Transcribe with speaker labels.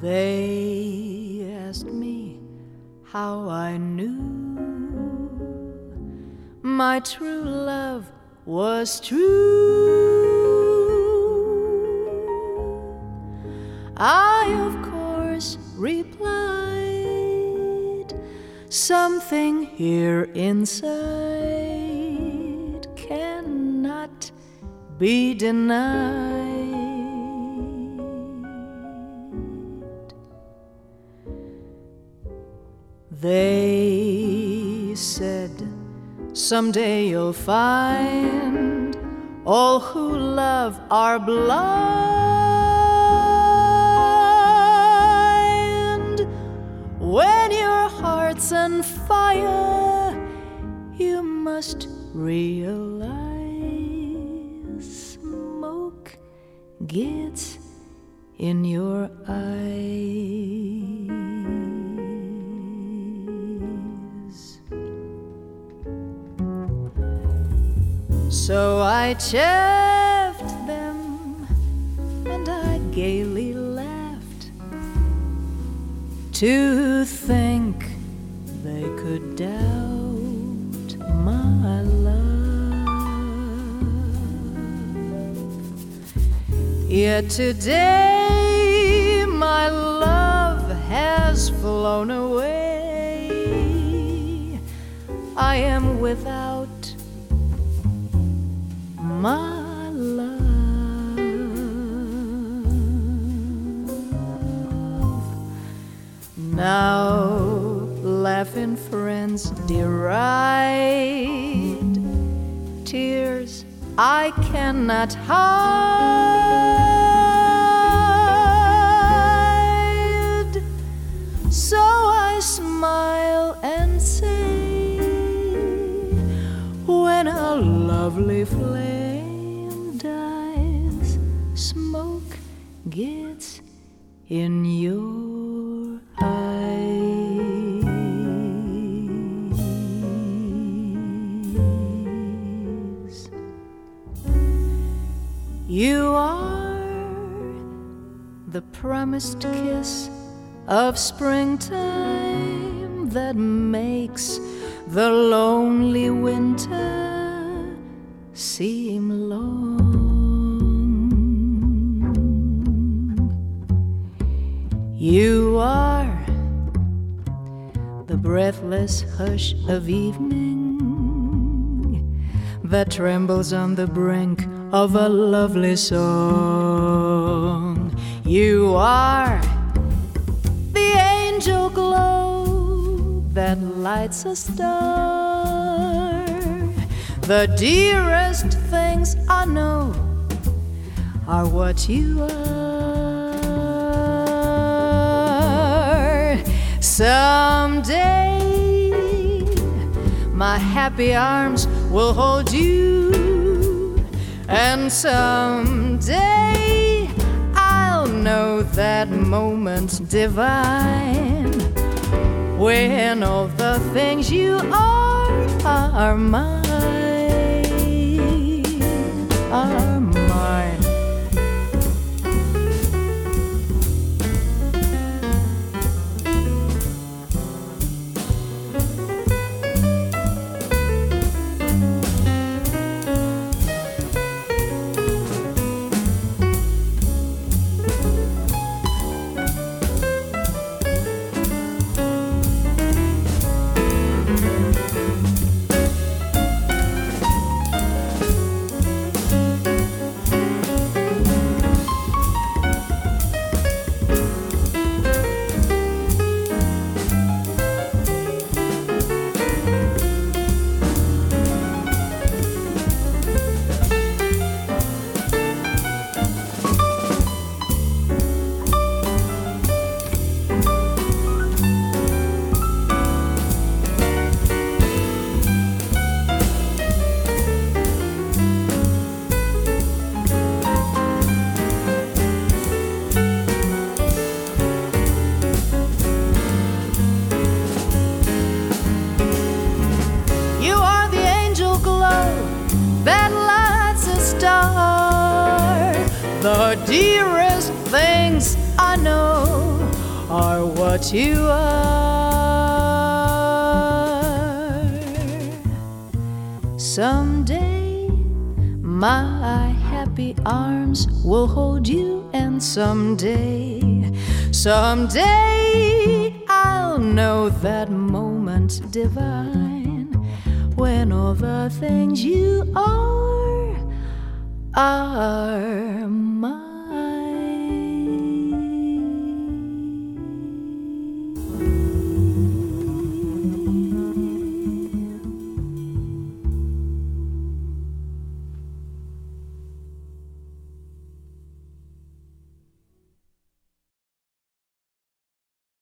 Speaker 1: They asked me how I knew my true love was true. I, of course, replied, something here inside cannot be denied. They said, someday you'll find all who love are blind. When your heart's on fire, you must realize smoke gets in your eyes. So I chaffed them and I gaily laughed to think they could doubt my love. Yet today my love has flown away. I am without my love. Now laughing friends deride tears I cannot hide. So I smile and say, when a lovely flame dies, smoke gets in your eyes. You are the promised kiss of springtime that makes the lonely winter seem long. You are the breathless hush of evening that trembles on the brink of a lovely song. You are the angel glow that lights a star. The dearest things I know are what you are. Someday my happy arms will hold you, and someday I'll know that moment divine when all the things you are mine, are mine. The dearest things I know are what you are. Someday my happy arms will hold you, and someday I'll know that moment divine when all the things you are mine.